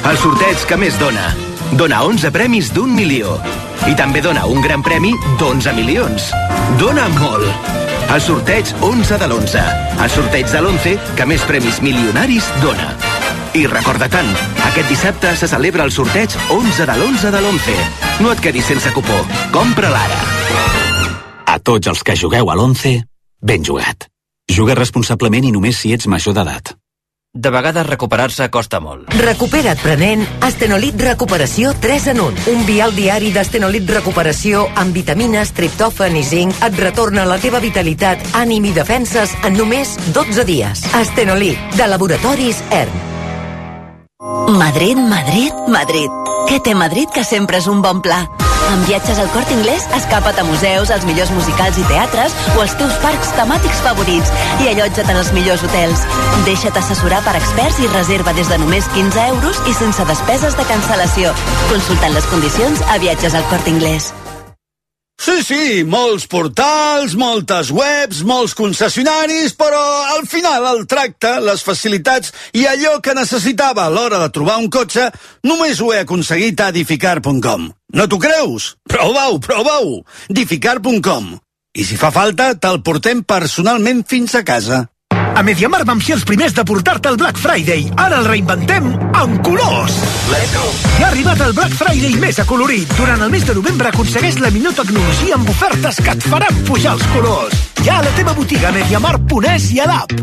el sorteig que més dona. Dona 11 premis d'1 milió. I també dona un gran premi d'11 milions. Dona molt. El sorteig 11 de l'11. El sorteig de l'11 que més premis milionaris dona. I recorda tant, aquest dissabte se celebra el sorteig 11 de l'11 de l'11. No et quedis sense cupó. Compra-la ara. A tots els que jugueu a l'11, ben jugat. Juga responsablement i només si ets major d'edat. De vegades recuperar-se costa molt. Recupera't prenent Astenolit Recuperació 3 en 1. Un vial diari d'Astenolit Recuperació amb vitamines, triptòfan i zinc et retorna la teva vitalitat, ànim i defenses en només 12 dies. Astenolit, de Laboratoris ERN. Madrid, Madrid, Madrid. Què té Madrid que sempre és un bon pla? Amb viatges al Corte Inglés, escapa't a museus, als millors musicals i teatres o als teus parcs temàtics favorits i allotja't en els millors hotels. Deixa't assessorar per experts i reserva des de només 15 euros i sense despeses de cancel·lació. Consultant les condicions a Viatges al Corte Inglés. Sí, molts portals, moltes webs, molts concessionaris, però al final el tracte, les facilitats i allò que necessitava a l'hora de trobar un cotxe només ho he aconseguit a edificar.com. No t'ho creus? Prova-ho! edificar.com. I si fa falta, te'l portem personalment fins a casa. A MediaMarkt vam ser els primers de portar-te el Black Friday. Ara el reinventem amb colors. Let's go! I ha arribat el Black Friday més acolorit. Durant el mes de novembre aconsegueix la millor tecnologia amb ofertes que et faran pujar els colors. Ja a la teva botiga MediaMarkt.es i a l'app.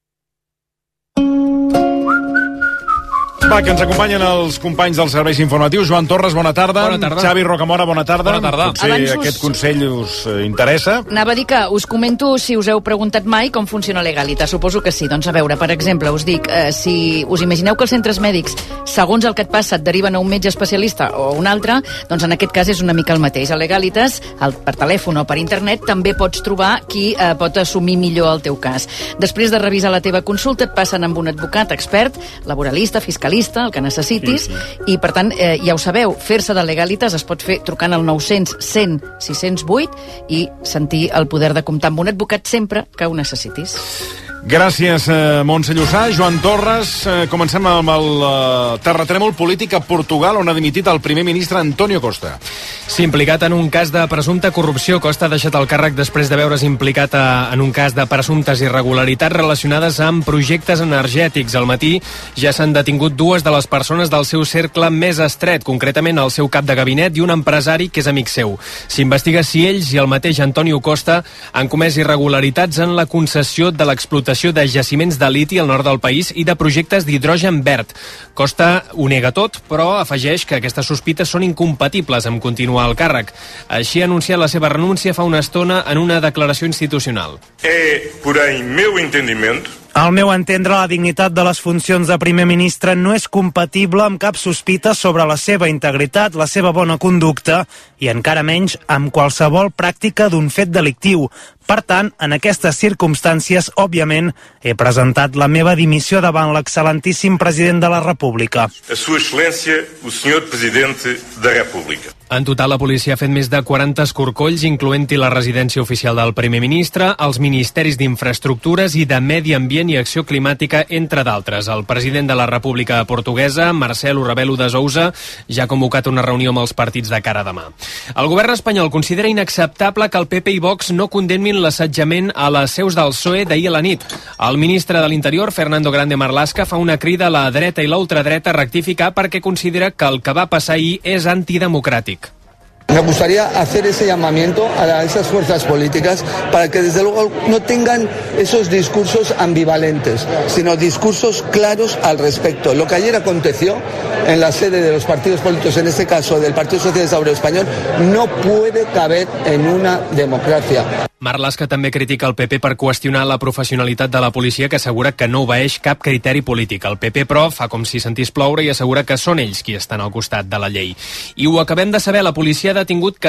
Va, que ens acompanyen els companys dels serveis informatius. Joan Torres, bona tarda. Bona tarda. Xavi Rocamora, bona tarda. Bona tarda. Potser aquest consell us interessa. Anava a dir que us comento si us heu preguntat mai com funciona Legalitas. Suposo que sí. Doncs a veure, per exemple, us dic, si us imagineu que els centres mèdics, segons el que et passa, et deriven a un metge especialista o un altre, doncs en aquest cas és una mica el mateix. A Legalitas, per telèfon o per internet, també pots trobar qui pot assumir millor el teu cas. Després de revisar la teva consulta, et passen amb un advocat expert, laboralista, fiscalista, el que necessitis, i per tant, ja ho sabeu, fer-se de Legalitas es pot fer trucant al 900 100 608 i sentir el poder de comptar amb un advocat sempre que ho necessitis. Gràcies, Montse Llussà. Joan Torres, comencem amb el terratrèmol polític a Portugal, on ha dimitit el primer ministre António Costa. Sí, implicat en un cas de presumpta corrupció. Costa ha deixat el càrrec després de veure's implicat en un cas de presumptes irregularitats relacionades amb projectes energètics. Al matí ja s'han detingut dues de les persones del seu cercle més estret, concretament el seu cap de gabinet i un empresari que és amic seu. S'investiga si ells i el mateix António Costa han comès irregularitats en la concessió de l'explotació de jaciments de liti al nord del país i de projectes d'hidrogen verd. Costa ho nega tot, però afegeix que aquestes sospites són incompatibles amb continuar al càrrec. Així ha anunciat la seva renúncia fa una estona en una declaració institucional. Porém, meu entendimento, al meu entendre, la dignitat de les funcions de primer ministre no és compatible amb cap sospita sobre la seva integritat, la seva bona conducta i encara menys amb qualsevol pràctica d'un fet delictiu. Per tant, en aquestes circumstàncies, òbviament, he presentat la meva dimissió davant l'excel·lentíssim president de la República. a Sua Excelência, o Senhor Presidente da República. En total, la policia ha fet més de 40 escorcolls, incloent-hi la residència oficial del primer ministre, els ministeris d'Infraestructures i de Medi Ambient i Acció Climàtica, entre d'altres. El president de la República Portuguesa, Marcelo Rebelo de Sousa, ja ha convocat una reunió amb els partits de cara a demà. El govern espanyol considera inacceptable que el PP i Vox no condemnin l'assetjament a les seus del PSOE d'ahir a la nit. El ministre de l'Interior, Fernando Grande Marlaska, fa una crida a la dreta i la ultradreta a rectificar perquè considera que el que va passar ahir és antidemocràtic. Me gustaría hacer ese llamamiento a esas fuerzas políticas para que desde luego no tengan esos discursos ambivalentes, sino discursos claros al respecto. Lo que ayer aconteció en la sede de los partidos políticos, en este caso del Partido Socialista Obrero Español, no puede caber en una democracia. Marlaska també critica el PP per qüestionar la professionalitat de la policia, que assegura que no obeeix cap criteri polític. El PP, però, fa com si sentís ploure i assegura que són ells qui estan al costat de la llei. I ho acabem de saber, la policia detingut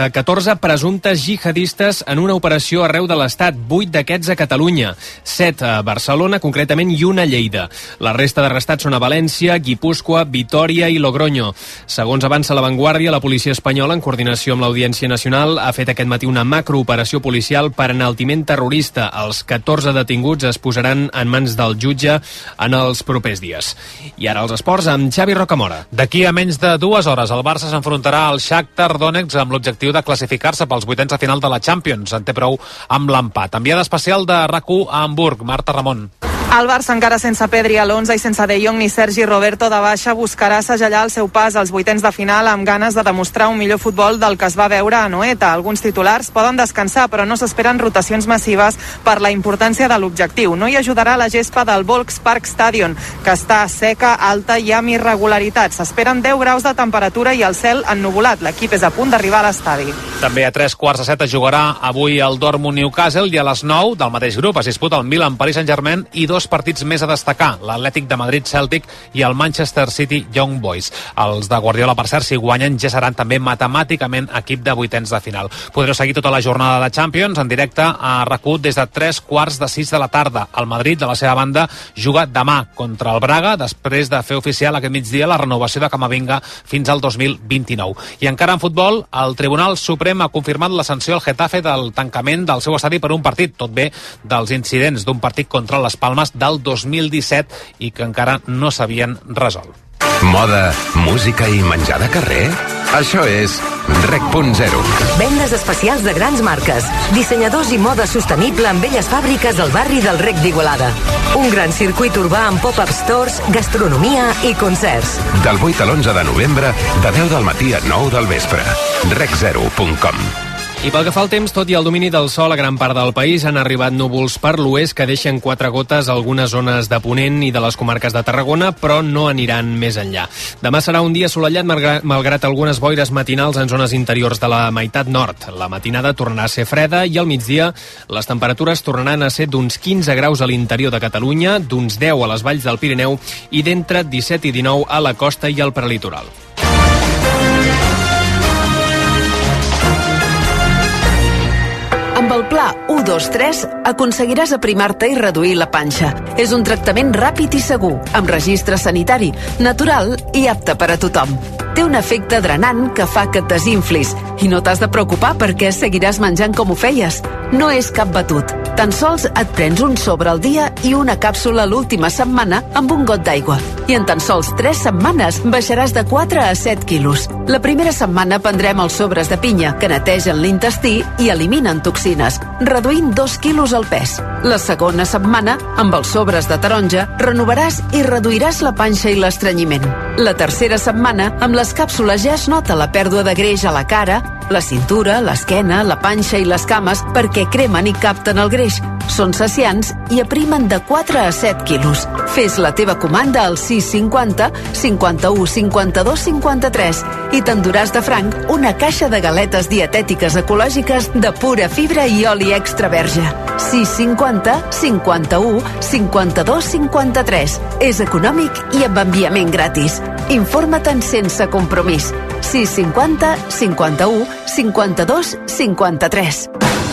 14 presumptes jihadistes en una operació arreu de l'Estat, 8 d'aquests a Catalunya, 7 a Barcelona, concretament, i 1 a Lleida. La resta d'arrestats són a València, Guipúscoa, Vitòria i Logroño. Segons avança La Vanguardia, la policia espanyola, en coordinació amb l'Audiència Nacional, ha fet aquest matí una macrooperació policial per enaltiment terrorista. Els 14 detinguts es posaran en mans del jutge en els propers dies. I ara els esports amb Xavi Rocamora. D'aquí a menys de 2 hores el Barça s'enfrontarà al Shakhtar Donetsk amb l'objectiu de classificar-se pels vuitens de final de la Champions. En té prou amb l'empat. Enviada especial de RAC1 a Hamburg, Marta Ramon. El Barça, encara sense Pedri a l'11 i sense De Jong ni Sergi Roberto de baixa, buscarà segellar el seu pas als vuitens de final amb ganes de demostrar un millor futbol del que es va veure a Anoeta. Alguns titulars poden descansar, però no s'esperen rotacions massives per la importància de l'objectiu. No hi ajudarà la gespa del Volkspark Stadion, que està seca, alta i amb irregularitats. S'esperen 10 graus de temperatura i el cel ennuvolat. L'equip és a punt d'arribar a l'estadi. També a 3:15 es jugarà avui el Dortmund Newcastle i a les 9 del mateix grup es disputa el Milan Paris Saint-Germain i 2 partits més a destacar, l'Atlètic de Madrid Celtic i el Manchester City Young Boys. Els de Guardiola, per cert, si guanyen ja seran també matemàticament equip de vuitens de final. Podreu seguir tota la jornada de Champions en directe a RAC1 des de 3:45 de la tarda. El Madrid, de la seva banda, juga demà contra el Braga després de fer oficial aquest migdia la renovació de Camavinga fins al 2029. I encara en futbol, el Tribunal Suprem ha confirmat la sanció al Getafe del tancament del seu estadi per un partit, tot bé dels incidents d'un partit contra les Palmes del 2017 i que encara no s'havien resolt. Moda, música i menjar de carrer? Això és Rec.0. Vendes especials de grans marques, dissenyadors i moda sostenible amb velles fàbriques al barri del Rec d'Igualada. Un gran circuit urbà amb pop-up stores, gastronomia i concerts. Del 8 a l'11 de novembre, de 10 del matí a 9 del vespre. Rec0.com. I pel que fa al temps, tot i el domini del sol a gran part del país, han arribat núvols per l'oest que deixen 4 gotes a algunes zones de Ponent i de les comarques de Tarragona, però no aniran més enllà. Demà serà un dia assolellat malgrat algunes boires matinals en zones interiors de la meitat nord. La matinada tornarà a ser freda i al migdia les temperatures tornaran a ser d'uns 15 graus a l'interior de Catalunya, d'uns 10 a les valls del Pirineu i d'entre 17 i 19 a la costa i al prelitoral. Amb el pla 1-2-3 aconseguiràs aprimar-te i reduir la panxa. És un tractament ràpid i segur, amb registre sanitari, natural i apte per a tothom. Té un efecte drenant que fa que et desinflis i no t'has de preocupar perquè seguiràs menjant com ho feies. No és cap batut. Tan sols et prens un sobre al dia i una càpsula l'última setmana amb un got d'aigua. I en tan sols 3 setmanes baixaràs de 4 a 7 quilos. La primera setmana prendrem els sobres de pinya, que netegen l'intestí i eliminen toxines, reduint 2 quilos el pes. La segona setmana, amb els sobres de taronja, renovaràs i reduiràs la panxa i l'estrenyiment. La tercera setmana, amb les càpsules ja es nota la pèrdua de greix a la cara, la cintura, l'esquena, la panxa i les cames perquè cremen i capten el greix. Són saciants i aprimen de 4 a 7 quilos. Fes la teva comanda al 650 51 52 53 i t'enduràs de franc una caixa de galetes dietètiques ecològiques de pura fibra i oli extra verge. 650 51 52 53. És econòmic i amb enviament gratis. Informa't sense compromís. 650 51 52 53.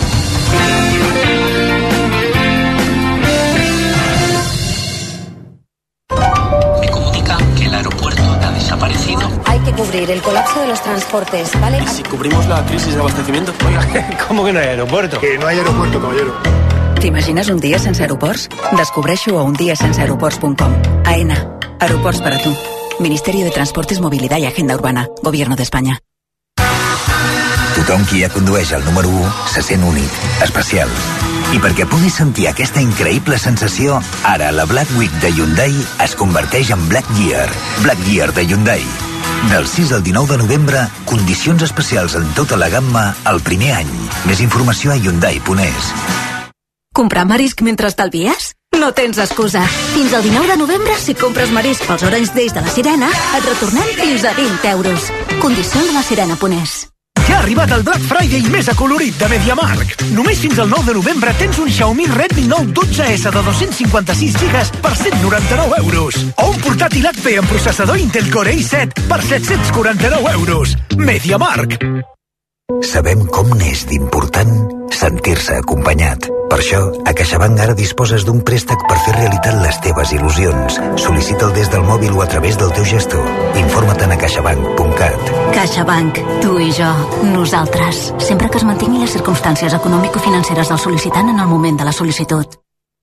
Me comunican que el aeropuerto ha desaparecido. Hay que cubrir el colapso de los transportes, ¿vale? ¿Y si cubrimos la crisis de abastecimiento? Oiga, ¿cómo que no hay aeropuerto? Que no hay aeropuerto, caballero. ¿T'imagines un dia sense aeroports? Descobreixo a undiasenseaeroports.com. AENA. Aeroports para tu. Ministerio de Transportes, Movilidad y Agenda Urbana. Gobierno d'Espanya. Tothom qui ja condueix el número 1 se sent únic, especial. I perquè puguis sentir aquesta increïble sensació, ara la Black Week de Hyundai es converteix en Black Year. Black Year de Hyundai. Del 6 al 19 de novembre, condicions especials en tota la gamma el primer any. Més informació a Hyundai.es. Comprar marisc mentre estalvies? No tens excusa. Fins al 19 de novembre, si compres marisc pels Orange Days de la Sirena, et retornem fins a 20 euros. Condicions a la Sirena.es. Ja Ja ha arribat el Black Friday més acolorit de MediaMarkt. Només fins al 9 de novembre tens un Xiaomi Redmi Note 12S de 256 GB per 199 euros. O un portàtil HP amb processador Intel Core i7 per 749 euros. MediaMarkt. Sabem com n'és d'important sentir-se acompanyat. Per això, a CaixaBank ara disposes d'un préstec per fer realitat les teves il·lusions. Sol·licita'l des del mòbil o a través del teu gestor. Informa't a caixabank.cat. CaixaBank, tu i jo, nosaltres. Sempre que es mantingui les circumstàncies econòmico-financeres del sol·licitant en el moment de la sol·licitud.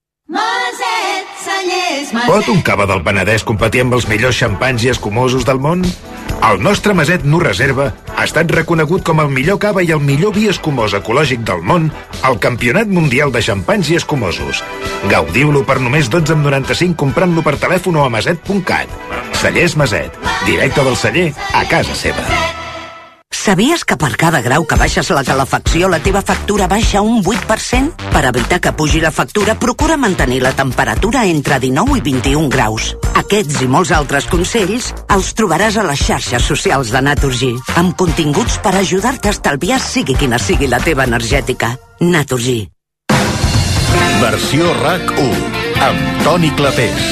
Pot un cava del Penedès competir amb els millors xampans i escumosos del món? El nostre Maset No Reserva ha estat reconegut com el millor cava i el millor vi escumós ecològic del món al Campionat Mundial de Xampans i Escumosos. Gaudiu-lo per només 12,95 comprant-lo per telèfon o a maset.cat. Cellers Maset, directe del celler a casa seva. Sabies que per cada grau que baixes la calefacció la teva factura baixa un 8%? Per evitar que pugi la factura, procura mantenir la temperatura entre 19 i 21 graus. Aquests i molts altres consells els trobaràs a les xarxes socials de Naturgy, amb continguts per ajudar-te a estalviar sigui quina sigui la teva energètica. Naturgy. Versió RAC1 amb Toni Clapés.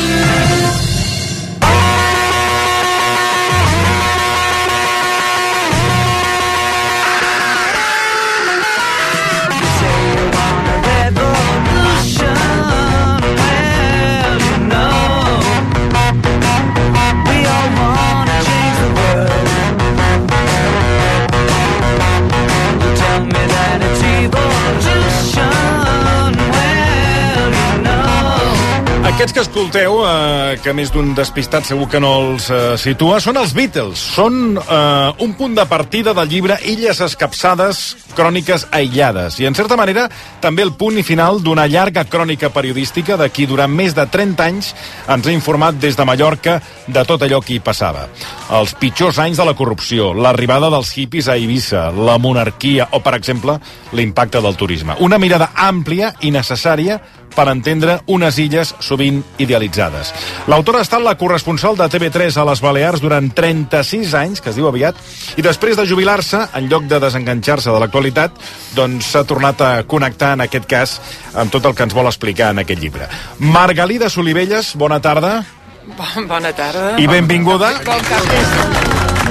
Aquests que escolteu, que més d'un despistat segur que no els situa, són els Beatles. Són un punt de partida del llibre Illes escapçades, cròniques aïllades. I, en certa manera, també el punt i final d'una llarga crònica periodística de qui durant més de 30 anys ens ha informat des de Mallorca de tot allò que hi passava. Els pitjors anys de la corrupció, l'arribada dels hippies a Eivissa, la monarquia o, per exemple, l'impacte del turisme. Una mirada àmplia i necessària per entendre unes illes sovint idealitzades. L'autora ha estat la corresponsal de TV3 a les Balears durant 36 anys, que es diu aviat, i després de jubilar-se, en lloc de desenganxar-se de l'actualitat, doncs s'ha tornat a connectar, en aquest cas, amb tot el que ens vol explicar en aquest llibre. Margalida Solivelles, bona tarda. Bona tarda. I benvinguda. Bon cap d'estat.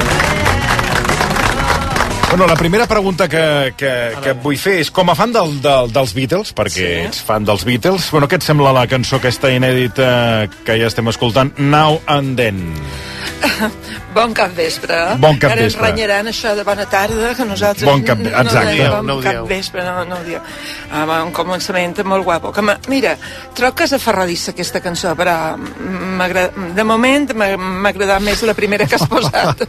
Bueno, la primera pregunta que et vull fer és, com a fan dels Beatles, perquè ets fan dels Beatles, bueno, què et sembla la cançó aquesta inèdita que ja estem escoltant, Now and Then? Bon capvespre. Bon capvespre. Ara ens renyaran això de bona tarda, que nosaltres bon capvespre no ho dieu. Un començament molt guapo. Mira, trobo que és aferradissa aquesta cançó, però de moment m'ha agradat més la primera que has posat.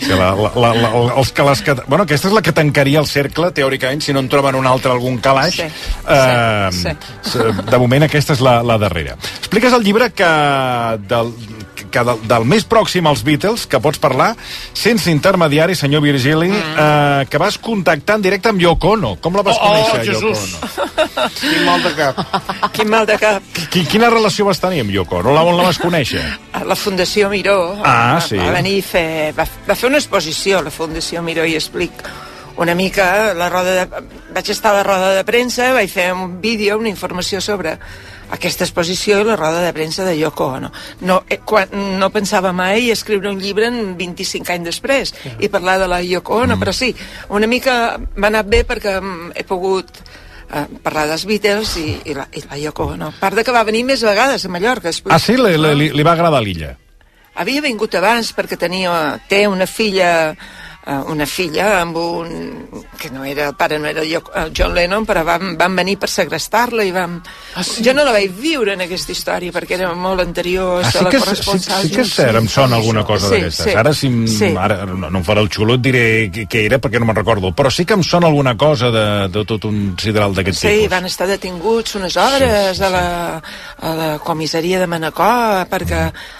Bueno, aquesta és la que tancaria el cercle, teòricament, si no en troben un altre algun calaix. Sí. De moment aquesta és la darrera. Expliques al llibre que del més pròxim als Beatles, que pots parlar sense intermediari, senyor Virgili, que vas contactar en directe amb Yoko Ono. Com la vas conèixer, Yoko Ono? Quin mal de cap. Quin mal de cap. Quina relació vas tenir amb Yoko Ono? On la vas conèixer? A la Fundació Miró. Sí. Va venir va fer una exposició a la Fundació Miró i explic una mica vaig estar a la roda de premsa, vaig fer un vídeo, una informació sobre aquesta exposició i la roda de premsa de Yoko Ono. No pensava mai escriure un llibre en 25 anys després i parlar de la Yoko Ono, però sí, una mica m'ha anat bé perquè he pogut parlar dels Beatles i la Yoko Ono. A part de que va venir més vegades a Mallorca. Sí? Li va agradar l'illa? Havia vingut abans perquè té una filla amb que no era, el pare no era John Lennon, però van venir per segrestar-la i jo no la vaig viure en aquesta història perquè era molt anterior a la corresponsal. Sí que és cert, em sona alguna cosa d'aquestes. Ara, ara no em farà el xulo, et diré què era perquè no me'n recordo, però sí que em sona alguna cosa de tot un sideral d'aquest tipus. Sí, van estar detinguts unes hores a la comissaria de Manacor perquè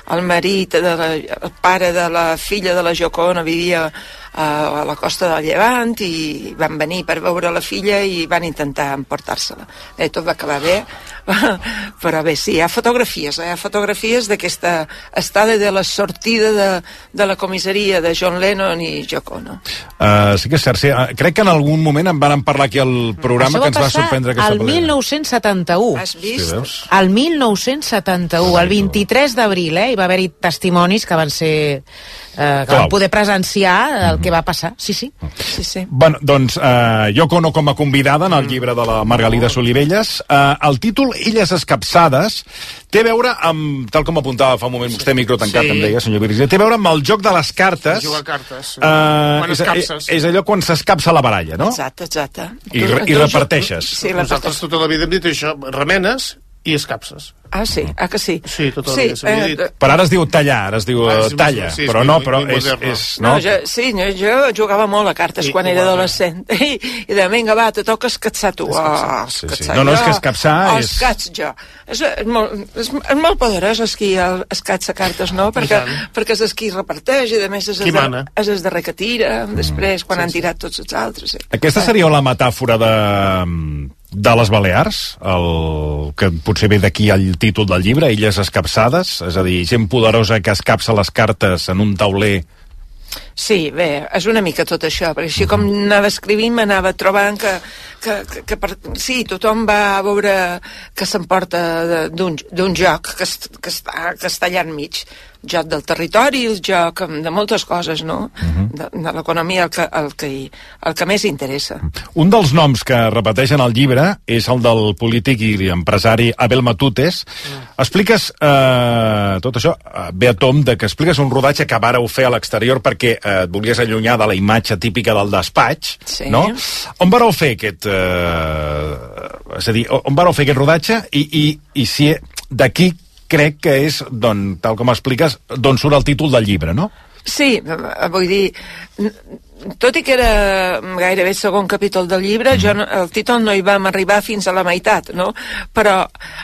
el marit, el pare de la filla de la Yoko Ono vivia a la costa del Llevant i van venir per veure la filla i van intentar emportar-se-la. Tot va acabar bé, però bé, sí, hi ha fotografies d'aquesta estada de la sortida de la comissaria de John Lennon i Yoko Ono. Sí que és cert, sí. Crec que en algun moment en van parlar aquí al programa que ens va sorprendre aquesta pel·lícula. El 1971. Has vist? Sí, el 1971, el 23 d'abril, hi va haver-hi testimonis que van ser... que van poder presenciar el que va passar, sí. Bueno, doncs, Yoko Ono com a convidada en el llibre de la Margalida Solivelles. El títol Illes Escapçades té a veure amb, tal com apuntava fa un moment vostè, micro tancat, em deia, senyor Virgili, té a veure amb el joc de les cartes. Jugar a cartes. Quan escapces. És allò quan s'escapça la baralla, no? Exacte. I reparteixes. Sí, nosaltres tota la vida hem dit això, remenes i escapces. Ah, sí? Ah, que sí? Sí, tota la vida s'havia dit. Però ara es diu tallar, ara es diu talla, però no, però és... No, jo jugava molt a cartes quan era adolescent, i de vinga, va, te toca escatzar tu. No, és que escapçar és... Escats jo. És molt poderós esquí escatza cartes, no? Perquè és esquí reparteix i a més és el darrer que tira, després quan han tirat tots els altres. Aquesta seria la metàfora de les Balears, el que potser ve d'aquí el títol del llibre, Illes Escapçades, és a dir, gent poderosa que escapça les cartes en un tauler. Sí, bé, és una mica tot això, perquè així com anava escrivint m'anava trobant que sí, tothom va veure que s'emporta d'un joc que està allà enmig, joc del territori, el joc de moltes coses, no? De l'economia, el que més interessa. Un dels noms que repeteixen al llibre és el del polític i empresari Abel Matutes. Expliques tot això, ve a tom de que expliques un rodatge que vareu fer a l'exterior perquè et volies allunyar de la imatge típica del despatx, no? On vareu fer aquest... és a dir, on vareu fer aquest rodatge i si d'aquí crec que és, tal com expliques, d'on surt el títol del llibre, no? Sí, vull dir, tot i que era gairebé el segon capítol del llibre, el títol no hi vam arribar fins a la meitat, no? Però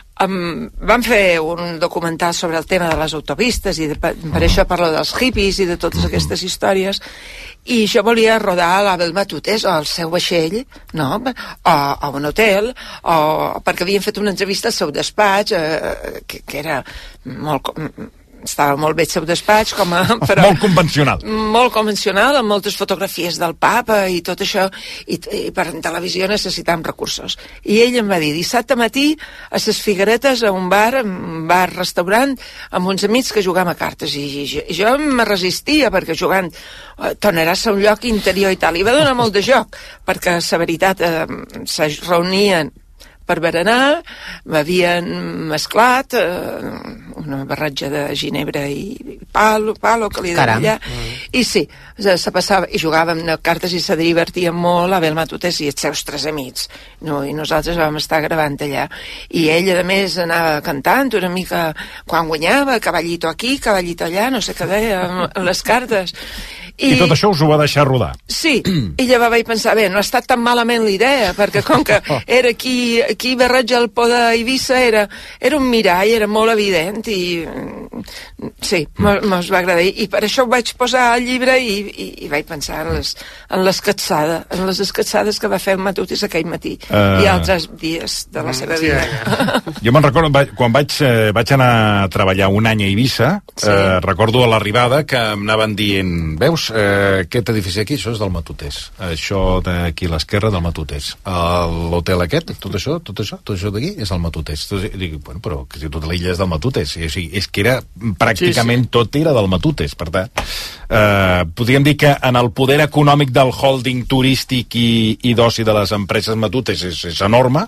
vam fer un documental sobre el tema de les autopistes i per això parlo dels hippies i de totes aquestes històries, i jo volia rodar a l'Abel Matutes o al seu vaixell, no? O un hotel, perquè havien fet una entrevista al seu despatx que era molt... estava molt bé el seu despatx, però... Molt convencional. Molt convencional, amb moltes fotografies del papa i tot això, i per televisió necessitàvem recursos. I ell em va dir, dissabte matí, a ses Figueretes, a un bar-restaurant, amb uns amics que jugàvem a cartes, i jo me resistia, perquè jugant tornaràs a un lloc interior i tal, i va donar molt de joc, perquè, la veritat, se reunien per berenar, m'havien mesclat una barratge de ginebra i palo que li deien allà, i sí, se passava, i jugàvem a cartes i se divertien molt Abel Matutes i els seus 3 amics, no? I nosaltres vam estar gravant allà, i ell a més anava cantant una mica quan guanyava, cavallito aquí, cavallito allà, no sé què deia, amb les cartes. I tot això us ho va deixar rodar. Sí, i llavors vaig pensar, bé, no ha estat tan malament la idea, perquè com que era aquí barreja el por d'Eivissa, era un mirall, era molt evident, i sí, mos va agradar. I per això ho vaig posar al llibre i vaig pensar en les escatsades que va fer el Matutes aquell matí i altres dies de la seva vida. Jo me'n recordo, quan vaig anar a treballar un any a Eivissa, recordo a l'arribada que em anaven dient, veus, aquest edifici aquí, això és del Matutes, això d'aquí a l'esquerra del Matutes, l'hotel aquest, tot això d'aquí és el Matutes. Dic, bueno, però que si tota l'illa és del Matutes, és que era pràcticament tot era del Matutes, per tant podríem dir que en el poder econòmic del holding turístic i d'oci de les empreses Matutes és enorme,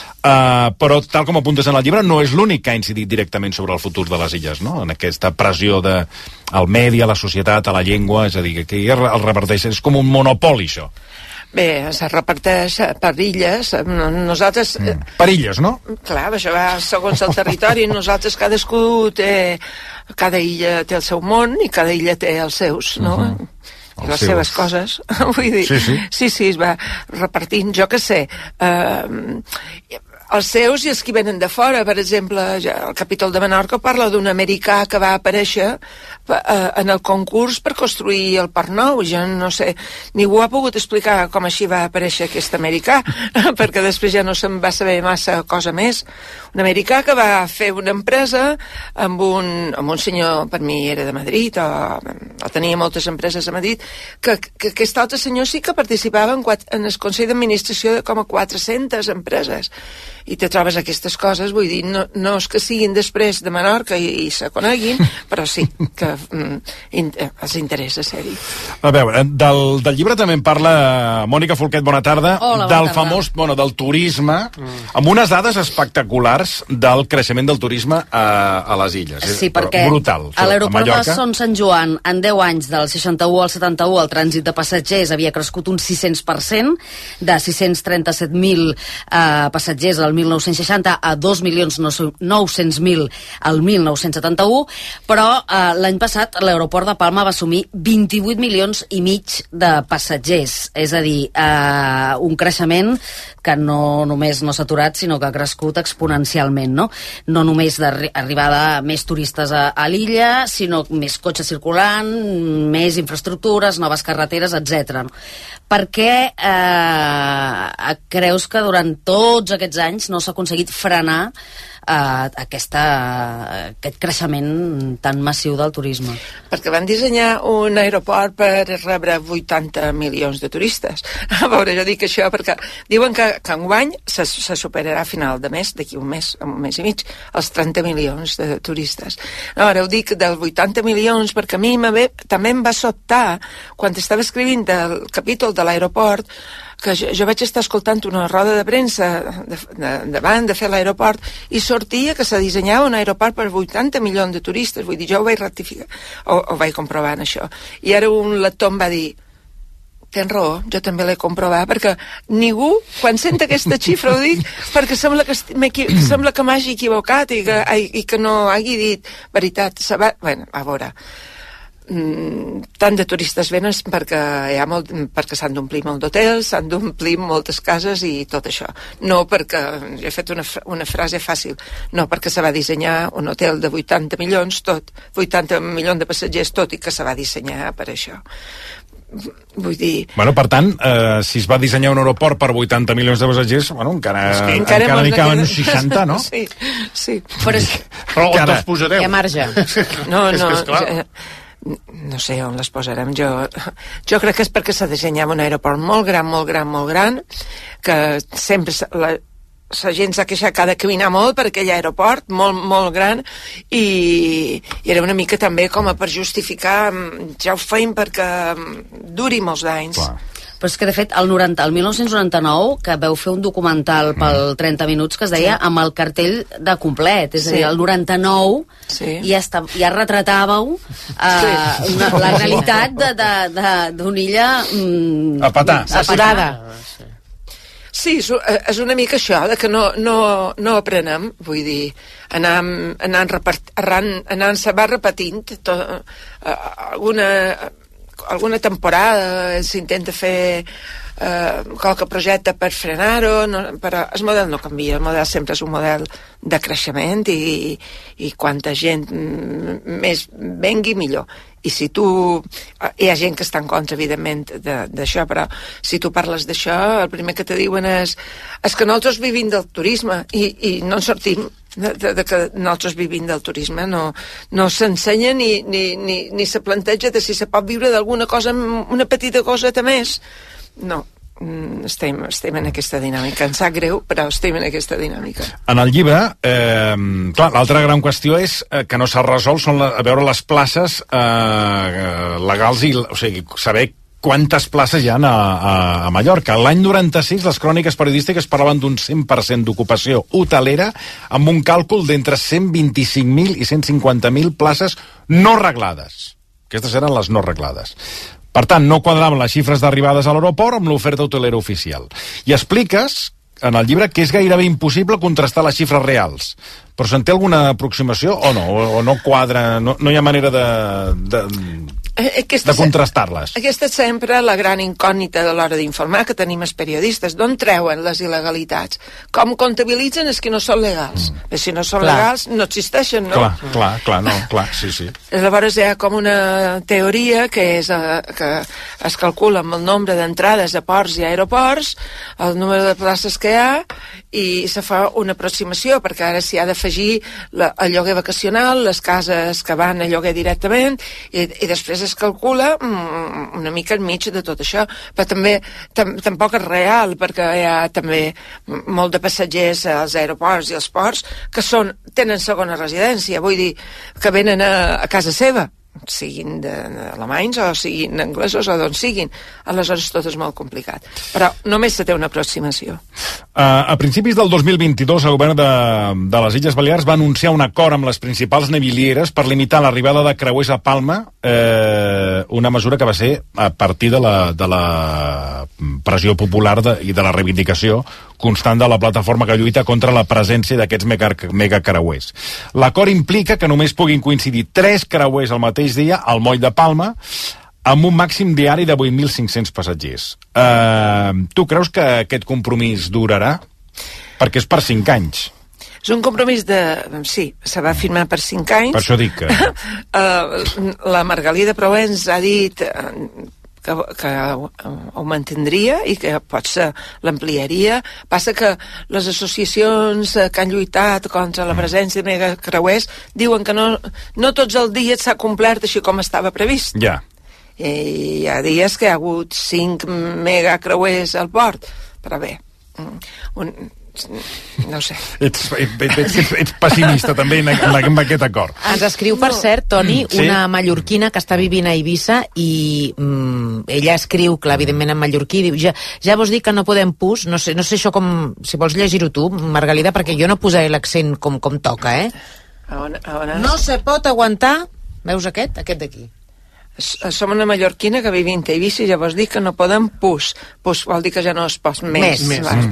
però tal com apuntes en el llibre no és l'únic que ha incidit directament sobre el futur de les illes, no? En aquesta pressió al medi, a la societat, a la llengua, és a dir, que el reparteix, és com un monopoli això. Bé, se reparteix per illes, nosaltres... Per illes, no? Clar, això va segons el territori, nosaltres cada illa té el seu món i cada illa té els seus, no? I les seves coses, vull dir... Sí, es va repartint, jo què sé... els seus i els que venen de fora. Per exemple, el capítol de Menorca parla d'un americà que va aparèixer en el concurs per construir el Parc Nou. Jo no sé, ningú ha pogut explicar com així va aparèixer aquest americà, perquè després ja no se'n va saber massa cosa més. Un americà que va fer una empresa amb un senyor, per mi era de Madrid, o tenia moltes empreses a Madrid, que aquest altre senyor sí que participava en el Consell d'Administració de com a 400 empreses. I te trobes aquestes coses, vull dir, no és que siguin després de Menorca i se coneguin, però sí que els interessa ser-hi. A veure, del llibre també en parla Mònica Folquet, bona tarda. Hola, del famós, del turisme, amb unes dades espectaculars del creixement del turisme a les illes. Sí, perquè brutal. A l'aeroport de Son Sant Joan, en 10 anys, del 61 al 71, el trànsit de passatgers havia crescut un 600%, de 637.000 passatgers al 1960 a 2.900.000 al 1971, però l'any passat l'aeroport de Palma va assumir 28 milions i mig de passatgers, és a dir, un creixement que no només no s'ha aturat, sinó que ha crescut exponencialment, no? No només d'arribada més turistes a l'illa, sinó més cotxes circulant, més infraestructures, noves carreteres, etc. Per què creus que durant tots aquests anys no s'ha aconseguit frenar aquest creixement tan massiu del turisme? Perquè van dissenyar un aeroport per rebre 80 milions de turistes. A veure, jo dic això perquè diuen que enguany se superarà a final de mes, d'aquí un mes i mig, els 30 milions de turistes. Ara ho dic dels 80 milions perquè a mi també em va sobtar quan estava escrivint el capítol de l'aeroport, que jo vaig estar escoltant una roda de premsa davant de fer l'aeroport i sortia que se dissenyava un aeroport per 80 milions de turistes. Vull dir, jo ho vaig ratificar, ho vaig comprovar en això. I ara un lector em va dir: tens raó, jo també l'he comprovat, perquè ningú, quan sent aquesta xifra, ho dic perquè sembla que m'hagi equivocat i que no hagi dit veritat. Bueno, a veure, tant de turistes venen perquè s'han d'omplir molt d'hotels, s'han d'omplir moltes cases i tot això. No perquè, jo he fet una frase fàcil, no perquè se va dissenyar un hotel de 80 milions, 80 milions de passatgers, tot i que se va dissenyar per això. Vull dir... Bueno, per tant, si es va dissenyar un aeroport per 80 milions de passatgers, bueno, encara n'hi caben 60, no? Sí. Però on els posareu? Hi ha marge. No sé on les posarem. Jo crec que és perquè s'ha dissenyat un aeroport molt gran, que sempre la gent s'ha queixat que ha de caminar molt per aquell aeroport, molt gran, i era una mica també com per justificar, ja ho feim perquè duri molts anys. Clar. Però és que, de fet, el 1999, que veu fer un documental pel 30 minuts que es deia amb el cartell de complet, és a dir, el 99 ja retratàveu la realitat d'una illa saturada. Sí, és una mica això, de que no aprenem, vull dir, anant-se va repetint alguna temporada s'intenta fer qualque projecte per frenar-ho, però el model no canvia, el model sempre és un model de creixement i quanta gent més vengui millor. I si hi ha gent que està en contra, evidentment, d'això, però si tu parles d'això, el primer que te diuen és que nosaltres vivim del turisme i no en sortim de que nosaltres vivim del turisme. No s'ensenya ni se planteja de si se pot viure d'alguna cosa, una petita coseta més. No, estem en aquesta dinàmica. Ens sap greu, però estem en aquesta dinàmica. En el llibre, clar, l'altra gran qüestió és que no s'ha resolt, són a veure les places legals, o sigui, saber quantes places hi ha a Mallorca. L'any 96 les cròniques periodístiques parlaven d'un 100% d'ocupació hotelera amb un càlcul d'entre 125.000 i 150.000 places no reglades. Aquestes eren les no reglades. Per tant, no quadraven les xifres d'arribades a l'aeroport amb l'oferta hotelera oficial. I expliques en el llibre que és gairebé impossible contrastar les xifres reals. Però se'n té alguna aproximació o no? O no quadra? No hi ha manera de de contrastar-les. Aquesta és sempre la gran incògnita de l'hora d'informar que tenim els periodistes. D'on treuen les il·legalitats? Com comptabilitzen els que no són legals? Si no són legals, no existeixen, no? Clar, sí. Llavors hi ha com una teoria que és que es calcula amb el nombre d'entrades a ports i aeroports, el número de places que hi ha, i se fa una aproximació, perquè ara s'hi ha d'afegir el lloguer vacacional, les cases que van a lloguer directament, i després es calcula una mica enmig de tot això, però també tampoc és real, perquè hi ha també molt de passatgers als aeroports i als ports que tenen segona residència, vull dir, que venen a casa seva, siguin alemanys o siguin anglesos o d'on siguin. Aleshores tot és molt complicat, però només se té una aproximació. A principis del 2022 el govern de les Illes Balears va anunciar un acord amb les principals navilieres per limitar l'arribada de creuers a Palma, una mesura que va ser a partir de la pressió popular i de la reivindicació constant de la plataforma que lluita contra la presència d'aquests megacreuers. L'acord implica que només puguin coincidir 3 creuers al mateix dia al moll de Palma amb un màxim diari de 8.500 passatgers. Tu creus que aquest compromís durarà? Perquè és per 5 anys. És un compromís sí, se va firmar per 5 anys. Per això dic que... La Margalida Provenç ha dit que ho mantindria i que potser l'ampliaria. Passa que les associacions que han lluitat contra la presència de megacreuers diuen que no tots els dies s'ha complert així com estava previst. Ja. I hi ha dies que hi ha hagut 5 megacreuers al port, però bé, no ho sé. Ets pessimista també en aquest acord. Ens escriu, per cert, Toni, una mallorquina que està vivint a Eivissa i ella escriu, clar, evidentment en mallorquí, diu, ja vos dic que no podem pus, no sé això com, si vols llegir-ho tu, Margalida, perquè jo no posaré l'accent com toca, No se pot aguantar, veus aquest d'aquí. Som una mallorquina que vivim a Eivissa i llavors dic que no podem pus vol dir que ja no es pot més.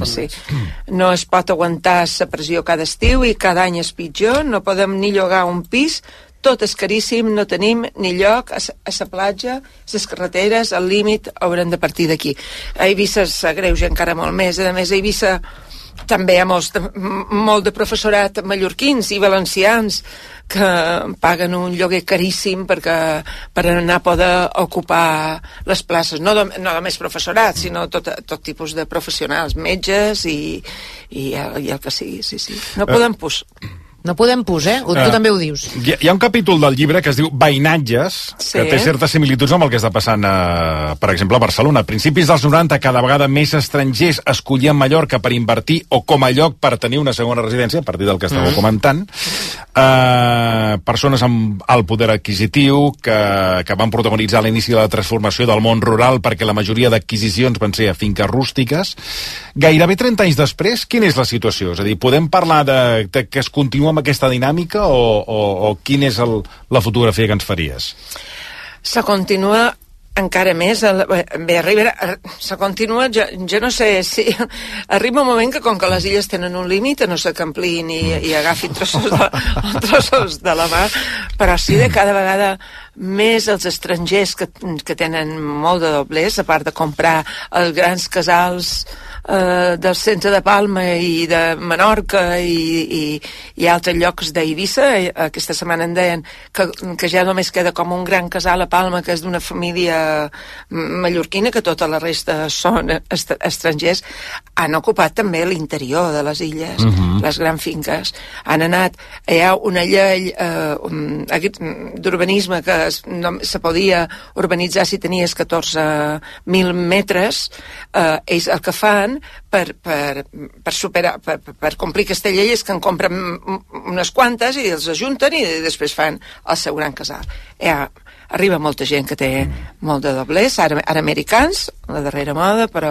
No es pot aguantar la pressió cada estiu i cada any és pitjor, no podem ni llogar un pis, tot és caríssim, no tenim ni lloc a la platja, les carreteres, al límit haurem de partir d'aquí. A Eivissa s'agreuja encara molt més, a més a Eivissa també hi ha molt de professorat mallorquins i valencians que paguen un lloguer caríssim per anar a poder ocupar les places, no només professorat, sinó tot tipus de professionals, metges i el que sigui, sí. No podem pus. No podem pus, Tu també ho dius. Hi ha un capítol del llibre que es diu Veïnatges, que té certes similituds amb el que està passant, per exemple, a Barcelona. A principis dels 90, cada vegada més estrangers escollien Mallorca per invertir o com a lloc per tenir una segona residència, a partir del que estàveu comentant. Persones amb alt poder adquisitiu que van protagonitzar l'inici de la transformació del món rural perquè la majoria d'adquisicions van ser a finques rústiques. Gairebé 30 anys després, quina és la situació? És a dir, podem parlar de que es continua amb aquesta dinàmica o quina és la fotografia que ens faries? Se continua encara més, se continua, jo no sé si arriba un moment que com que les illes tenen un límit no se ampliïn i agafin trossos de la mà, però sí de cada vegada més els estrangers que tenen molt de doblers, a part de comprar els grans casals del centre de Palma i de Menorca i altres llocs d'Eivissa. Aquesta setmana em deien que ja només queda com un gran casal a Palma que és d'una família mallorquina, que tota la resta són estrangers. Han ocupat també l'interior de les illes, les grans finques. Han anat, hi ha una llei d'urbanisme que se podia urbanitzar si tenies 14.000 metres. Ells el que fan per superar, per complir aquesta llei és que en compren unes quantes i els ajunten i després fan el seu gran casal. Arriba molta gent que té molt de doblers, ara americans, la darrera moda, però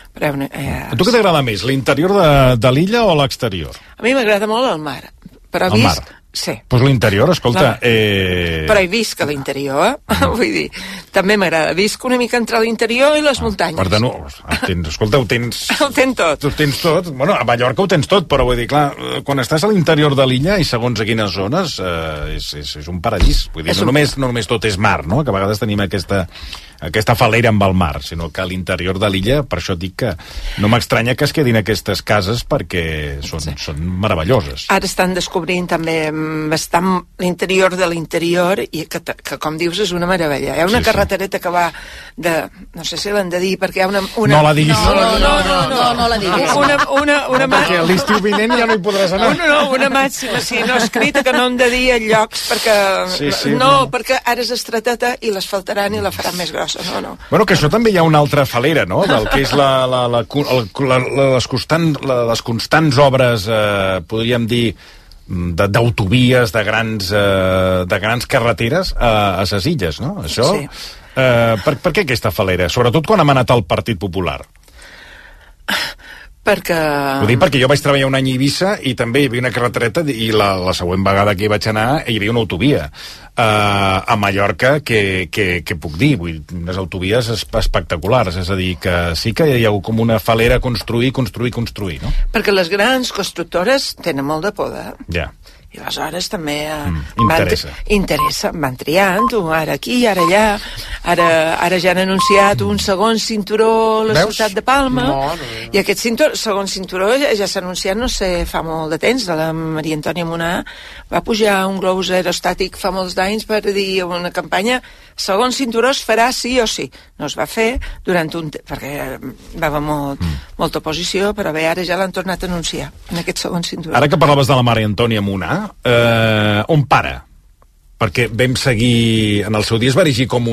a tu què t'agrada més, l'interior de l'illa o l'exterior? A mi m'agrada molt el mar, però Sí. Doncs l'interior, escolta... Però he vist que l'interior, vull dir, també m'agrada. Visc una mica entre l'interior i les muntanyes. Per tant, escolta, ho tens... Ho tens tot. Ho tens tot. Bueno, a Mallorca ho tens tot, però vull dir, clar, quan estàs a l'interior de l'illa i segons a quines zones, és un paradís. Vull dir, no només tot és mar, no? Que a vegades tenim aquesta fal·lera amb el mar, sinó que a l'interior de l'illa, per això dic que no m'estranya que es quedin aquestes cases perquè són meravelloses. Ara estan descobrint també bastant l'interior de l'interior i que com dius és una meravella. Hi ha una carretereta que va de... no sé si l'han de dir perquè hi ha una... No la diguis. No la diguis. Perquè a l'estiu vinent ja no hi podràs anar. Una màxima, sí, no escrita que no hem de dir a llocs perquè... perquè ara és estreteta i l'asfaltaran i la faran més grossa. No. Bueno, que això també hi ha una altra falera, no?, del que és les constants obres, podríem dir, d'autovies, de grans carreteres a ses illes, no? Això, sí. Per què aquesta falera? Sobretot quan hem anat al Partit Popular. Ho dic perquè jo vaig treballar un any a Eivissa i també hi havia una carretereta i la següent vegada que hi vaig anar hi havia una autovia. A Mallorca, què puc dir? Vull dir, unes autovies espectaculars, és a dir, que sí que hi ha com una falera construir, no? Perquè les grans constructores tenen molt de poder. Ja. I aleshores també interessa. Van triant, ara aquí, ara allà. Ara ja han anunciat un segon cinturó a la ciutat de Palma. I aquest segon cinturó ja s'ha anunciat, no sé, fa molt de temps, de la Maria Antònia Munà. Va pujar un globus aerostàtic fa molts d'anys per dir una campanya segon cinturó es farà sí o sí. No es va fer durant perquè va haver molta oposició, però bé, ara ja l'han tornat a anunciar en aquest segon cinturó. Ara que parlaves de la Maria Antònia Munà, on para? Perquè vam seguir, en el seu dia es va erigir com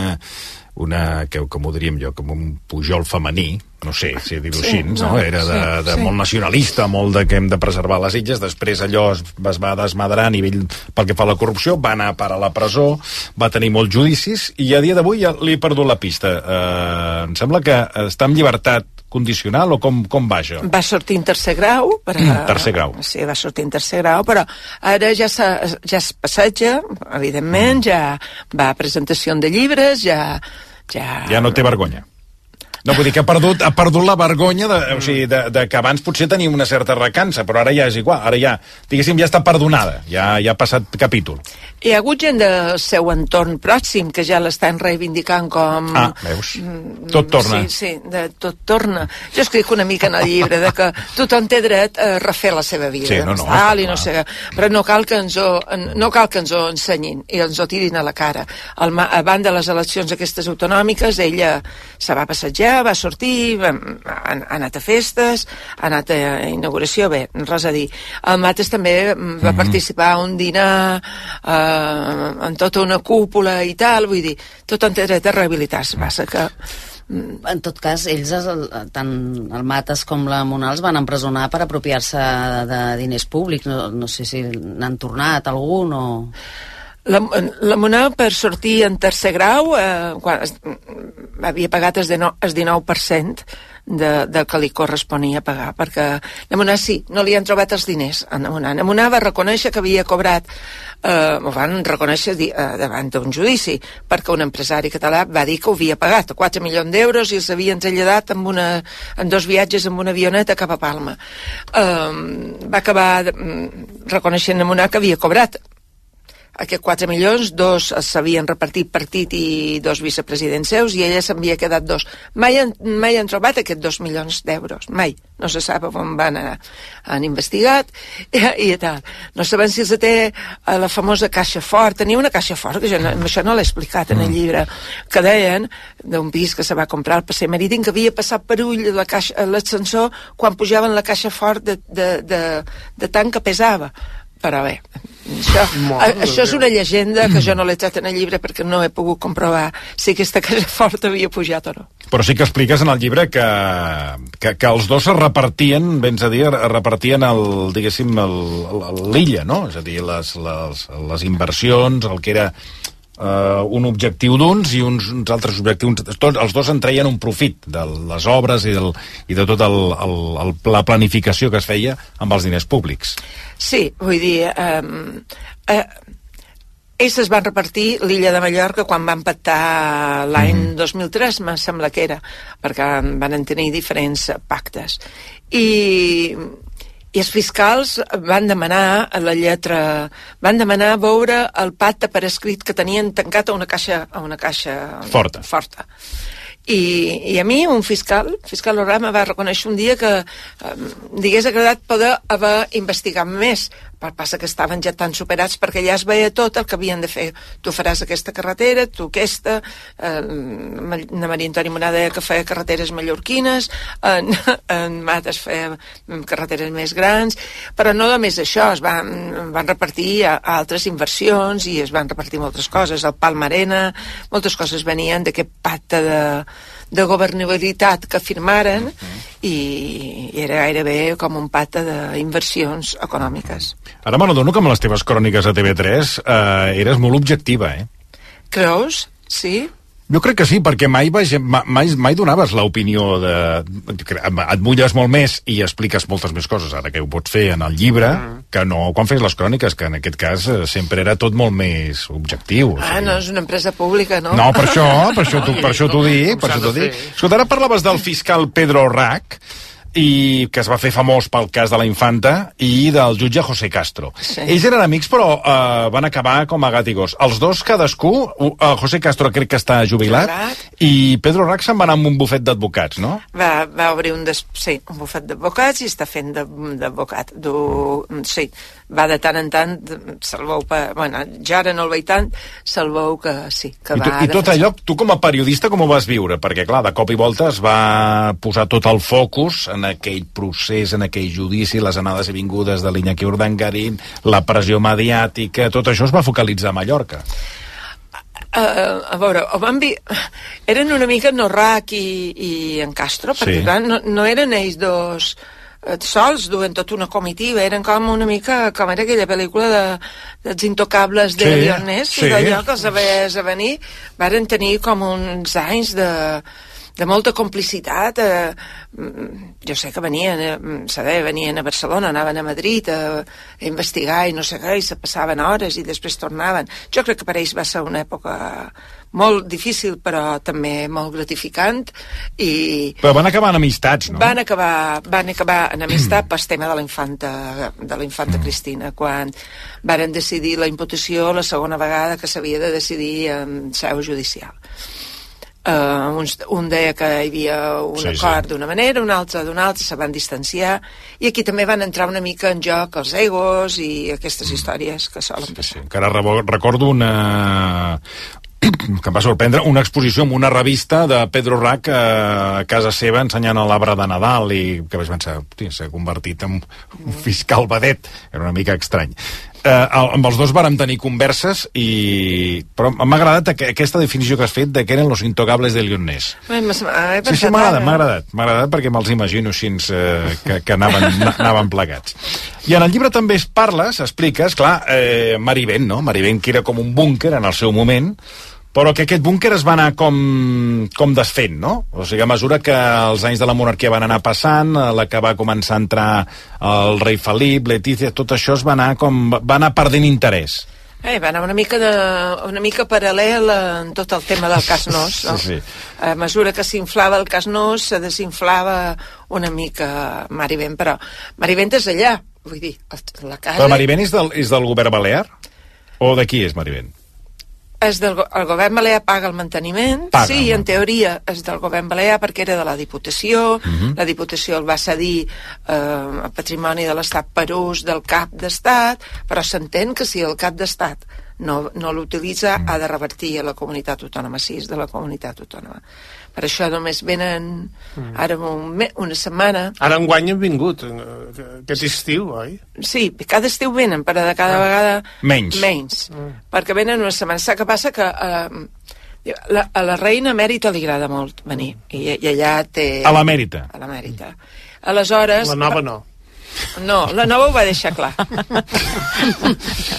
com ho diríem jo, com un Pujol femení, no sé si dir-ho així, no? Era molt nacionalista, molt de que hem de preservar les illes, després allò es va desmadrar a nivell pel que fa a la corrupció, va anar a parar a la presó, va tenir molts judicis i a dia d'avui ja li he perdut la pista. Em sembla que està en llibertat condicional o com va això? Va sortir en tercer grau. Tercer grau. Sí, va sortir en tercer grau, però ara ja es passeja, evidentment, ja va a presentació de llibres, ja no té vergonya. No, vull dir que ha perdut la vergonya de que abans potser tenia una certa recança, però ara ja és igual, ara ja, diguéssim, ja està perdonada, ja ha passat capítol. Hi ha hagut gent del seu entorn pròxim que ja l'estan reivindicant com... veus? Tot torna. Sí, tot torna. Jo escric una mica en el llibre de que tothom té dret a refer la seva vida. Sí, no sé, però no cal que ens ho ensenyin i ens ho tirin a la cara. Abans de les eleccions aquestes autonòmiques, ella se va passejar, va sortir, ha anat a festes, ha anat a inauguració, bé, res a dir. El Mates també va participar a un dinar en tota una cúpula i tal, vull dir, tot en té dret a rehabilitar-se, passa que... En tot cas, ells, tant el Mates com la Munà, els van empresonar per apropiar-se de diners públics, no sé si n'han tornat algun o... La Munà, per sortir en tercer grau, havia pagat el 19% del que li corresponia pagar, perquè la Munà sí, no li han trobat els diners a la Munà. La Munà va reconèixer que havia cobrat, ho van reconèixer davant d'un judici, perquè un empresari català va dir que ho havia pagat 4 milions d'euros i els havien traslladat en 2 viatges amb una avioneta cap a Palma. Va acabar reconeixent la Munà que havia cobrat aquests 4 milions, 2 s'havien repartit Partit i 2 vicepresidents seus i ella s'havia quedat 2. Mai han trobat aquests 2 milions d'euros, mai. No se sap on van anar. Han investigat i tal. No saben si els té a la famosa caixa fort. Tenia una caixa fort, que això no l'he explicat en el llibre, que deien d'un pis que se va comprar al Passeig Marítim que havia passat per ull l'ascensor quan pujaven la caixa fort de tant que pesava. Però bé, això és una llegenda que jo no l'he tret en el llibre perquè no he pogut comprovar si aquesta casa forta havia pujat o no. Però sí que expliques en el llibre que els dos es repartien, vens a dir, l'illa, no? És a dir, les inversions, el que era un objectiu d'uns i uns altres objectius. Els dos en treien un profit de les obres i de tota la planificació que es feia amb els diners públics. Sí, vull dir... ells es van repartir l'illa de Mallorca quan van pactar l'any 2003, em sembla que era, perquè van tenir diferents pactes. I els fiscals van demanar la lletra, van demanar veure el pacte per escrit que tenien tancat a una caixa forta. I a mi un fiscal Orama va reconèixer un dia que li hagués agradat poder haver investigat més, però passa que estaven ja tan superats perquè ja es veia tot el que havien de fer. Tu faràs aquesta carretera, tu aquesta, na Maria Antoni Monà deia que feia carreteres mallorquines, en Mates feia carreteres més grans, però no només això, es van repartir a altres inversions i es van repartir moltes coses, el Palmarena, moltes coses venien d'aquest pacte de governabilitat que firmaren i era gairebé com un pacte d'inversions econòmiques. Ara m'adono que amb les teves cròniques a TV3 eres molt objectiva, Creus? Sí? Jo crec que sí, perquè mai donaves l'opinió de... Et mulles molt més i expliques moltes més coses, ara que ho pots fer en el llibre, que no quan fes les cròniques, que en aquest cas sempre era tot molt més objectiu. No és una empresa pública, no? No, per això t'ho dic. Escolta, ara parlaves del fiscal Pedro Rac, i que es va fer famós pel cas de la Infanta, i del jutge José Castro. Sí. Ells eren amics, però van acabar com a gat i gos. Els dos, cadascú, José Castro crec que està jubilat, i Pedro Rac se'n va anar amb un bufet d'advocats, no? Va obrir un bufet d'advocats i està fent d'advocat. Sí, va de tant en tant, se'l veu... Bueno, ja ara no el veig tant, se'l veu que sí, que va... I tot allò, tu com a periodista com ho vas viure? Perquè, clar, de cop i volta es va posar tot el focus en aquell procés, en aquell judici, les anades i vingudes de l'Iñaki Urdangarín, la pressió mediàtica, tot això es va focalitzar a Mallorca. A veure, eren una mica Rac i en Castro, perquè clar, no eren ells dos sols, duen tota una comitiva, eren com una mica com era aquella pel·lícula dels intocables de Leonés, i d'allò que els veies a venir, varen tenir com uns anys de molta complicitat. Jo sé que venien a Barcelona, anaven a Madrid a investigar i no sé què, i se passaven hores i després tornaven. Jo crec que per ells va ser una època molt difícil, però també molt gratificant. Però van acabar en amistats, no? Van acabar en amistat pel tema de la infanta Cristina, quan varen decidir la imputació la segona vegada que s'havia de decidir en seu judicial. Un deia que hi havia un acord d'una manera, un altre d'una altra, se van distanciar, i aquí també van entrar una mica en joc els egos i aquestes històries que solen passar. Encara recordo que em va sorprendre una exposició en una revista de Pedro Rac a casa seva ensenyant l'arbre de Nadal, i que vaig pensar, s'ha convertit en un fiscal vedet, era una mica estrany. Amb els dos vàrem tenir converses, però m'ha agradat aquesta definició que has fet de que eren los intocables de Leonés. Sí, m'ha agradat perquè me'ls imagino així que anaven plegats. I en el llibre també expliques, clar, Marivent, no? Marivent, que era com un búnquer en el seu moment, però que aquest búnquer es va anar com desfent, no? O sigui, a mesura que els anys de la monarquia van anar passant, la que va començar a entrar el rei Felip, Letícia, tot això va anar perdent interès. Va anar una mica paral·lel en tot el tema del cas Nos, no? Sí. A mesura que s'inflava el cas Nos, se desinflava una mica Marivent, però Marivent és allà, vull dir, la casa... Però Marivent és del govern balear? O de qui és Marivent? El govern balear paga el manteniment, sí, en teoria és del govern balear perquè era de la Diputació, la Diputació el va cedir a patrimoni de l'Estat per ús del cap d'Estat, però s'entén que si el cap d'Estat no l'utilitza ha de revertir a la comunitat autònoma, sí, és de la comunitat autònoma. Per això només venen ara una setmana. Ara enguany han vingut, aquest estiu, oi? Sí, cada estiu venen, però de cada vegada menys. Perquè venen una setmana. Saps què passa? Que a la reina emèrita li agrada molt venir. I allà té... A l'emèrita? A l'emèrita. Aleshores... La nova no. No, la nova ho va deixar clar.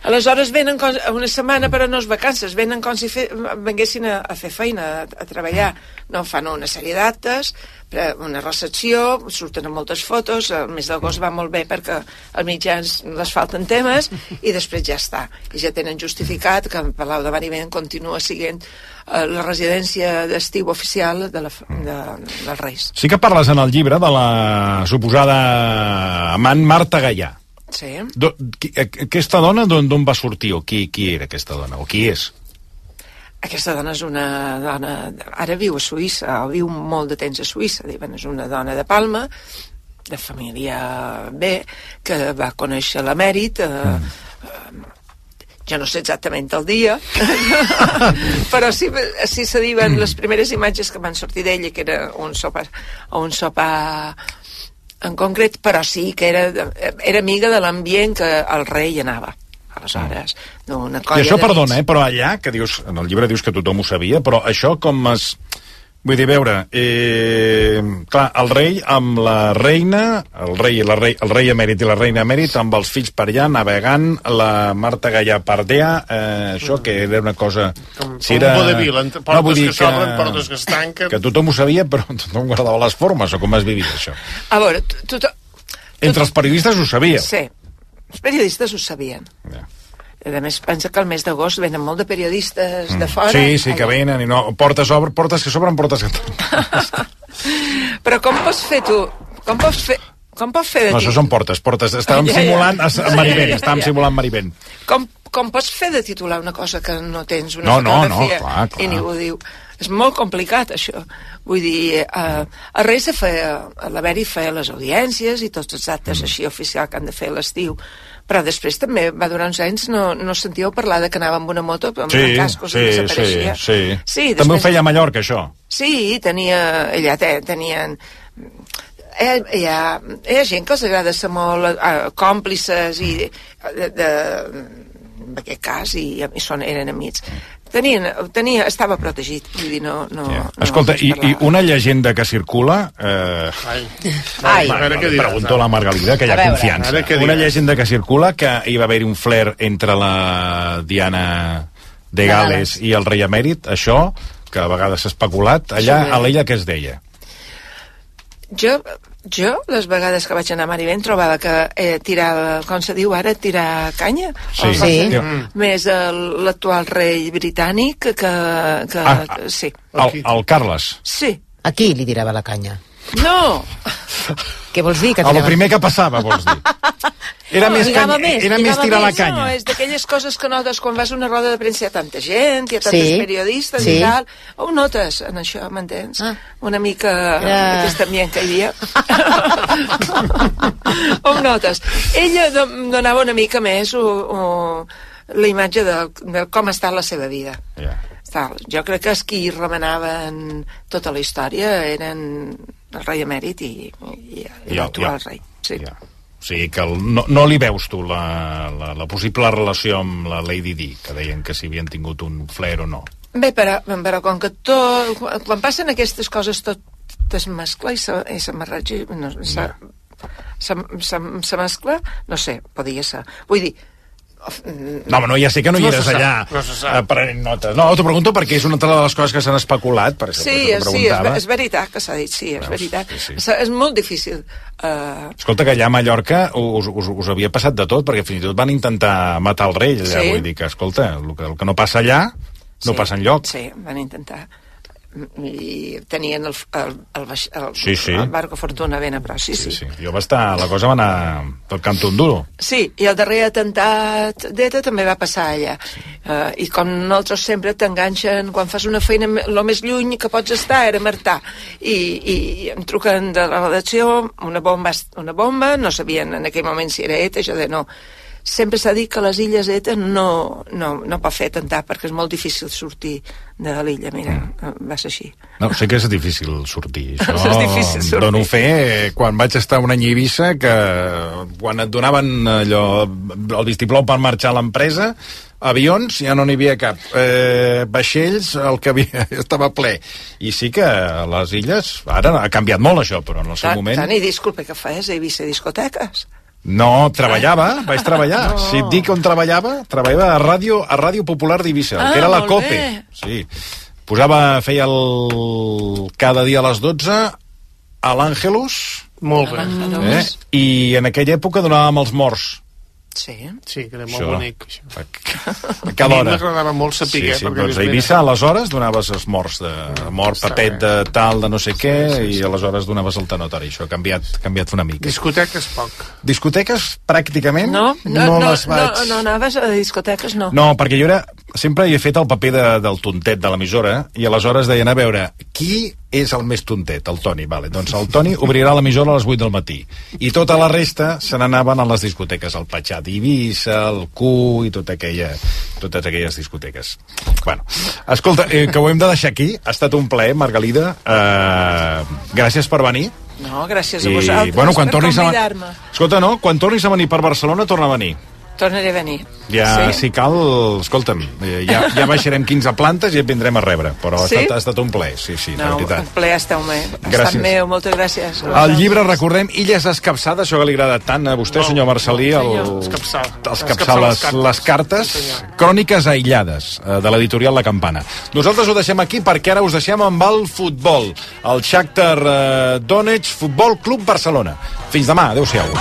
Aleshores venen una setmana, però no és vacances, venen com si venguessin a fer feina, a treballar. No, fan una sèrie d'actes, una recepció, surten moltes fotos, el mes d'agost va molt bé perquè als mitjans les falten temes i després ja està. I ja tenen justificat que Palau de Marivent continua sent la residència d'estiu oficial dels Reis. Sí que parles en el llibre de la suposada amant Marta Gaià. Sí. Aquesta dona d'on va sortir, o qui era aquesta dona, o qui és? Aquesta dona és una dona... Ara viu a Suïssa, o viu molt de temps a Suïssa, diuen, és una dona de Palma, de família bé, que va conèixer l'emèrit, jo no sé exactament el dia, però sí se diuen les primeres imatges que van sortir d'ella, que era un sopar en concret, però sí que era amiga de l'ambient que el rei anava. Aleshores, d'una colla... I això, perdona, però allà, que dius, en el llibre dius que tothom ho sabia, però això com es... Vull dir, veure, clar, el rei amb la reina, el rei emèrit i la reina emèrit, amb els fills per allà, navegant, la Marta Gaià Pardea, això que era una cosa... Com un vodevil, portes que s'obren, portes que es tanquen... Que tothom ho sabia, però tothom guardava les formes, o com es vivia això? A veure, Entre els periodistes ho sabia. Sí, els periodistes ho sabien. A més, pensa que al mes d'agost venen molt de periodistes de fora. Sí, que venen, i no, portes que s'obren, portes que... Però com pots fer tu? Com pots fer de No, això són portes. Estàvem simulant simulant Marivent. Com pots fer de titular una cosa que no tens una fotografia? Clar. I ningú diu. És molt complicat, això. Vull dir, el rei l'Emèrit feia les audiències i tots els actes així oficials que han de fer a l'estiu, però després també va durar uns anys no sentíeu parlar de que anava amb una moto amb cascos i desapareixia. Sí, també ho feia a Mallorca, això. Sí, tenien... Hi ha gent que els agrada ser molt còmplices i en aquest cas eren amics. Estava protegit, vull dir, no... Escolta, i una llegenda que circula... Pregunto a la Margalida, que hi ha confiança. Una llegenda que circula que hi va haver-hi un flair entre la Diana de Gales i el rei emèrit, això, que a vegades s'ha especulat, allà a l'illa què es deia? Jo, les vegades que vaig anar a Marivent, trobava que tirava, com se diu ara, tirar canya. Sí. Més l'actual rei britànic que sí. El Carles. Sí. A qui li tirava la canya? No! Què vols dir? El primer que passava, vols dir? Era més tirar la canya. No, és d'aquelles coses que notes quan vas a una roda de premsa hi ha tanta gent, hi ha tantes periodistes i tal. Ho notes en això, m'entens? Una mica aquest ambient que hi havia. Ho notes. Ella donava una mica més la imatge de com ha estat la seva vida. Jo crec que els qui remenaven tota la història eren el rei emèrit i l'actual rei. Sí. O sigui que no li veus tu la possible relació amb la Lady Di, que deien que si havien tingut un flair o no. Bé, però com que quan passen aquestes coses tot es mescla i s'amarratge, se mescla, no sé, podia ser. Vull dir, no, ja sé que no hi eres allà prenent notes. No, t'ho pregunto perquè és una de les coses que s'han especulat, per això és veritat que s'ha dit, sí, és veritat. És molt difícil. Escolta, que allà a Mallorca us havia passat de tot, perquè fins i tot van intentar matar el rei allà, vull dir que, escolta, el que no passa allà no passa enlloc. Sí, van intentar. I tenien el Barco Fortuna ben a prop, sí. Jo la cosa va anar pel canto un duro. Sí, i el darrer atemptat d'ETA també va passar allà. I com nosaltres sempre t'enganxen quan fas una feina, el més lluny que pots estar era Martà. I em truquen de la redacció, una bomba, no sabien en aquell moment si era ETA, jo de no. Sempre s'ha dit que les illes ETA no pot fer atemptat perquè és molt difícil sortir de l'illa, mira, va ser així. No, sé que és difícil sortir, això. És difícil sortir. Dono fe quan vaig estar un any a Eivissa, que quan et donaven el vistiplau per marxar a l'empresa, avions ja no n'hi havia cap, vaixells el que estava ple, i sí que a les illes, ara ha canviat molt això, però en el seu moment... Toni, disculpa, que feies a Eivissa discoteques? No, vaig treballar. Si et dic on treballava a Ràdio Popular d'Eivissa, que era la COPE. Sí. Feia cada dia a les 12 a l'Àngelus. Molt bé. I en aquella època donàvem els morts. Sí, que era molt bonic. A cada hora. A mi m'agradava molt saber. Sí, doncs a Eivissa aleshores donaves els morts de mort, papet de tal, de no sé què, i aleshores donaves el tanotori. Això ha canviat una mica. Discoteques poc. Discoteques pràcticament no les vaig... No anaves a discoteques, no. No, perquè jo sempre hi he fet el paper del tontet de l'emissora, i aleshores deien, a veure, qui és el més tontet? El Toni, vale. Doncs el Toni obrirà l'emissora a les 8 del matí. I tota la resta se n'anaven a les discoteques, el Patxà d'Eivissa, el Q i totes aquelles discoteques. Bueno, escolta, que ho hem de deixar aquí. Ha estat un plaer, Margalida. Gràcies per venir. No, gràcies a vosaltres per convidar-me. Escolta, no, quan tornis a venir per Barcelona, torna a venir. Tornaré a venir. Si cal, escolta'm, ja baixarem 15 plantes i et vindrem a rebre, però ha estat un plaer, sí, de veritat. Un plaer, ha estat meu, moltes gràcies. El llibre, recordem, Illes Escapçades, això que li agrada tant a vostè, senyor Marcelí, escapçar les cartes, cròniques aïllades, de l'editorial La Campana. Nosaltres ho deixem aquí perquè ara us deixem amb el futbol, el Shakhtar Donetsk Futbol Club Barcelona. Fins demà, adeu-siau.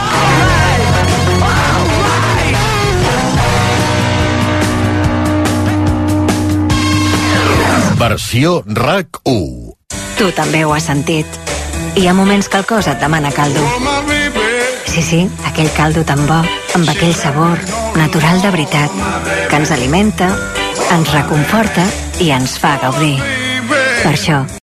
Versió RAC1. Tu també ho has sentit. Hi ha moments que el cos et demana caldo. Sí, aquell caldo tan bo, amb aquell sabor, natural de veritat, que ens alimenta, ens reconforta i ens fa gaudir. Per això,